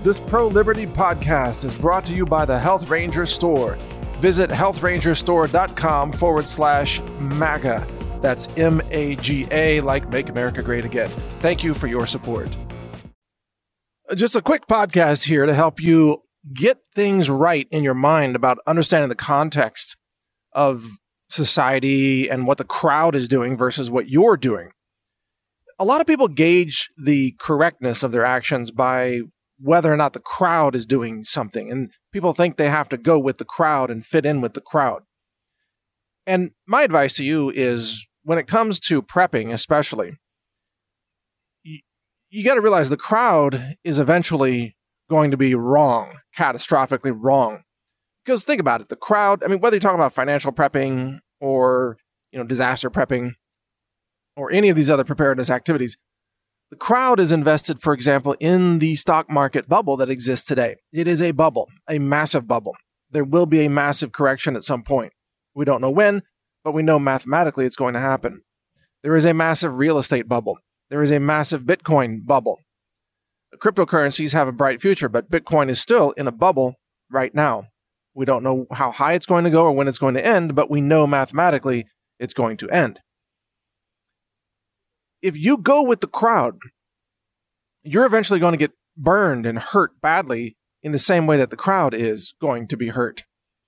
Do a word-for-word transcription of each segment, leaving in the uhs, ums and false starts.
This pro-liberty podcast is brought to you by the Health Ranger Store. Visit health ranger store dot com forward slash MAGA. That's M A G A, like Make America Great Again. Thank you for your support. Just a quick podcast here to help you get things right in your mind about understanding the context of society and what the crowd is doing versus what you're doing. A lot of people gauge the correctness of their actions by whether or not the crowd is doing something. And people think they have to go with the crowd and fit in with the crowd. And my advice to you is, when it comes to prepping especially, you, you got to realize the crowd is eventually going to be wrong, catastrophically wrong. Because think about it, the crowd, I mean, whether you're talking about financial prepping or, you know, disaster prepping or any of these other preparedness activities, the crowd is invested, for example, in the stock market bubble that exists today. It is a bubble, a massive bubble. There will be a massive correction at some point. We don't know when, but we know mathematically it's going to happen. There is a massive real estate bubble. There is a massive Bitcoin bubble. Cryptocurrencies have a bright future, but Bitcoin is still in a bubble right now. We don't know how high it's going to go or when it's going to end, but we know mathematically it's going to end. If you go with the crowd, you're eventually going to get burned and hurt badly in the same way that the crowd is going to be hurt.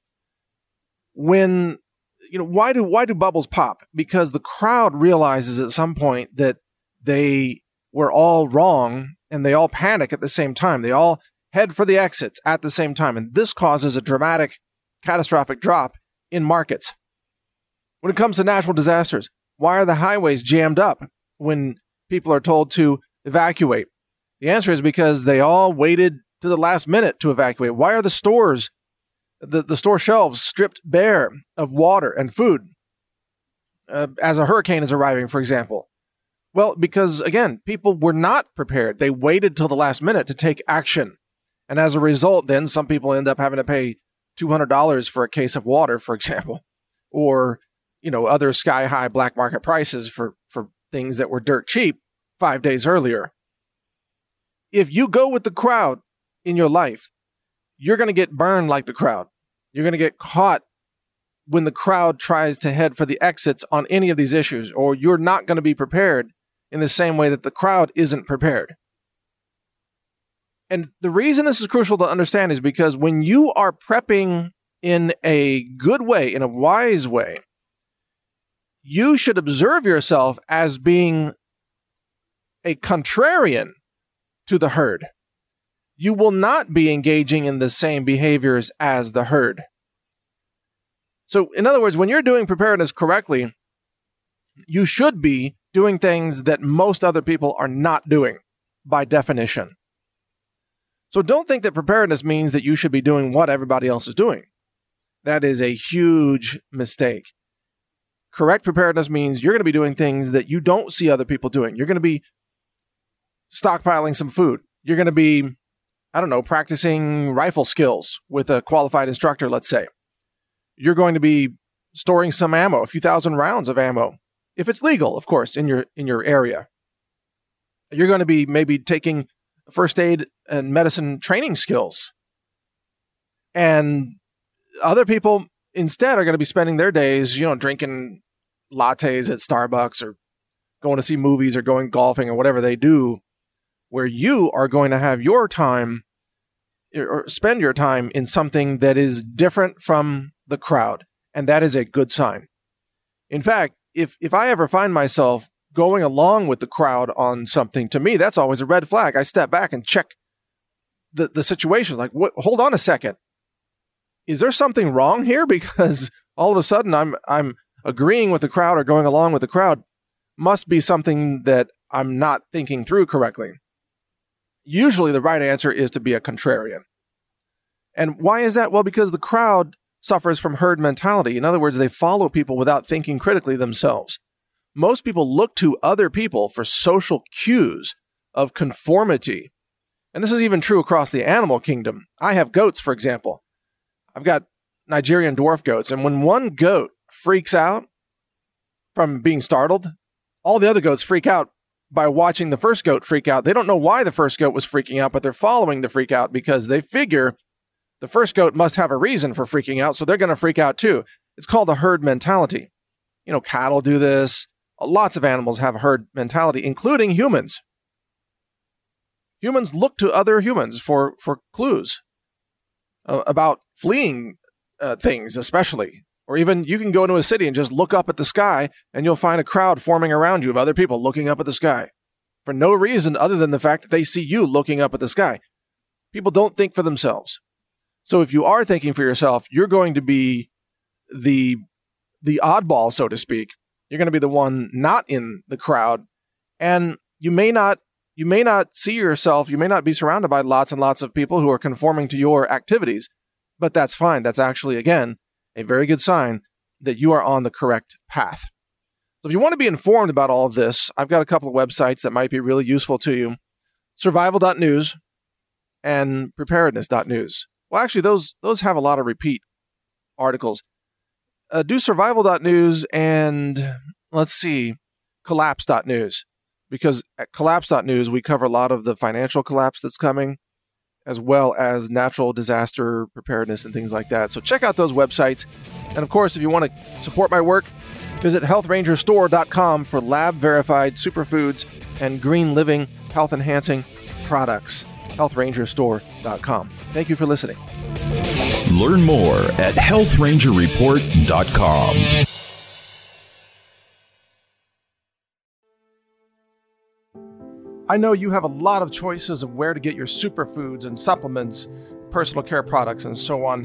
When, you know, why do why do bubbles pop? Because the crowd realizes at some point that they were all wrong and they all panic at the same time. They all head for the exits at the same time. And this causes a dramatic, catastrophic drop in markets. When it comes to natural disasters, why are the highways jammed up when people are told to evacuate? The answer is because they all waited to the last minute to evacuate. Why are the stores, the, the store shelves stripped bare of water and food uh, as a hurricane is arriving, for example? Well, because, again, people were not prepared. They waited till the last minute to take action. And as a result, then some people end up having to pay two hundred dollars for a case of water, for example, or, you know, other sky-high black market prices for, for things that were dirt cheap five days earlier. If you go with the crowd in your life, you're going to get burned like the crowd. You're going to get caught when the crowd tries to head for the exits on any of these issues, or you're not going to be prepared in the same way that the crowd isn't prepared. And the reason this is crucial to understand is because when you are prepping in a good way, in a wise way, you should observe yourself as being a contrarian to the herd. You will not be engaging in the same behaviors as the herd. So, in other words, when you're doing preparedness correctly, you should be doing things that most other people are not doing by definition. So don't think that preparedness means that you should be doing what everybody else is doing. That is a huge mistake. Correct preparedness means you're going to be doing things that you don't see other people doing. You're going to be stockpiling some food. You're going to be, I don't know, practicing rifle skills with a qualified instructor, let's say. You're going to be storing some ammo, a few thousand rounds of ammo, if it's legal, of course, in your in your area. You're going to be maybe taking first aid and medicine training skills. And other people instead are going to be spending their days, you know, drinking lattes at Starbucks or going to see movies or going golfing or whatever they do, where you are going to have your time or spend your time in something that is different from the crowd. And that is a good sign. In fact, if if I ever find myself going along with the crowd on something, to me, that's always a red flag. I step back and check the, the situation. Like, what, hold on a second. Is there something wrong here? Because all of a sudden I'm I'm agreeing with the crowd or going along with the crowd. Must be something that I'm not thinking through correctly. Usually the right answer is to be a contrarian. And why is that? Well, because the crowd suffers from herd mentality. In other words, they follow people without thinking critically themselves. Most people look to other people for social cues of conformity. And this is even true across the animal kingdom. I have goats, for example. I've got Nigerian dwarf goats. And when one goat freaks out from being startled, all the other goats freak out by watching the first goat freak out. They don't know why the first goat was freaking out, but they're following the freak out because they figure the first goat must have a reason for freaking out, so they're going to freak out too. It's called a herd mentality. You know, cattle do this. Lots of animals have a herd mentality, including humans. Humans look to other humans for, for clues uh, about fleeing uh, things, especially. Or even you can go into a city and just look up at the sky and you'll find a crowd forming around you of other people looking up at the sky for no reason other than the fact that they see you looking up at the sky. People don't think for themselves. So if you are thinking for yourself, you're going to be the, the oddball, so to speak. You're going to be the one not in the crowd. And you may not, you may not see yourself, you may not be surrounded by lots and lots of people who are conforming to your activities, but that's fine. That's actually, again, a very good sign that you are on the correct path. So if you want to be informed about all of this, I've got a couple of websites that might be really useful to you. survival dot news and preparedness dot news. Well, actually, those those have a lot of repeat articles. Uh, do survival dot news and, let's see, collapse dot news. Because at collapse dot news, we cover a lot of the financial collapse that's coming, as well as natural disaster preparedness and things like that. So check out those websites. And of course, if you want to support my work, visit health ranger store dot com for lab-verified superfoods and green living health-enhancing products. health ranger store dot com. Thank you for listening. Learn more at health ranger report dot com. I know you have a lot of choices of where to get your superfoods and supplements, personal care products, and so on.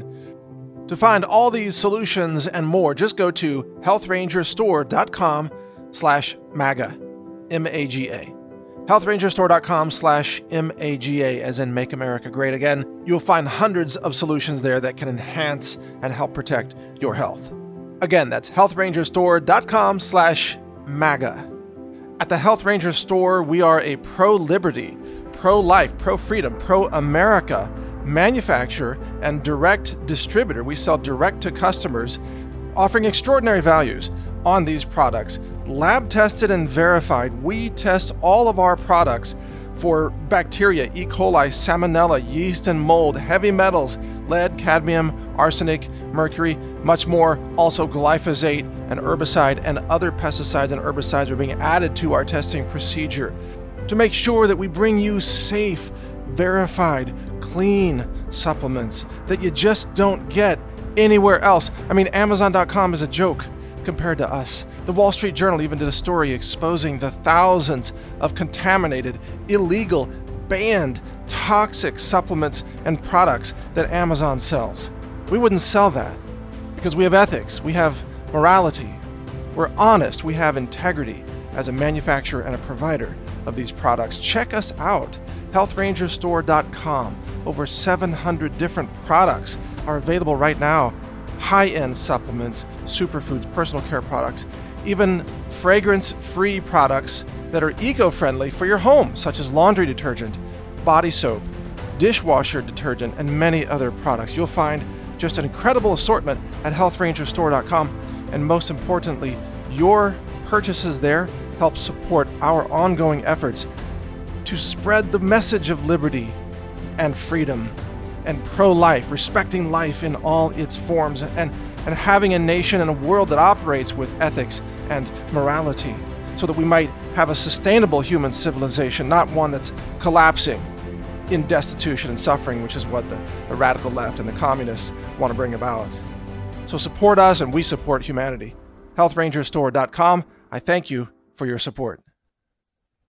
To find all these solutions and more, just go to health ranger store dot com slash MAGA, M A G A. health ranger store dot com slash M A G A, as in Make America Great Again. You'll find hundreds of solutions there that can enhance and help protect your health. Again, that's health ranger store dot com slash MAGA. At the Health Ranger Store, we are a pro-liberty, pro-life, pro-freedom, pro-America manufacturer and direct distributor. We sell direct to customers, offering extraordinary values on these products. Lab tested and verified, we test all of our products for bacteria, E. coli, salmonella, yeast and mold, heavy metals, lead, cadmium, arsenic, mercury, much more. Also glyphosate, an herbicide, and other pesticides and herbicides are being added to our testing procedure to make sure that we bring you safe, verified, clean supplements that you just don't get anywhere else. I mean, amazon dot com is a joke compared to us. The Wall Street Journal even did a story exposing the thousands of contaminated, illegal, banned, toxic supplements and products that Amazon sells. We wouldn't sell that because we have ethics, we have morality, we're honest, we have integrity as a manufacturer and a provider of these products. Check us out, health ranger store dot com. Over seven hundred different products are available right now. High-end supplements, superfoods, personal care products, even fragrance-free products that are eco-friendly for your home, such as laundry detergent, body soap, dishwasher detergent, and many other products. You'll find just an incredible assortment at health ranger store dot com. And most importantly, your purchases there help support our ongoing efforts to spread the message of liberty and freedom and pro-life, respecting life in all its forms, and, and having a nation and a world that operates with ethics and morality so that we might have a sustainable human civilization, not one that's collapsing in destitution and suffering, which is what the, the radical left and the communists want to bring about. So support us and we support humanity. health ranger store dot com. I thank you for your support.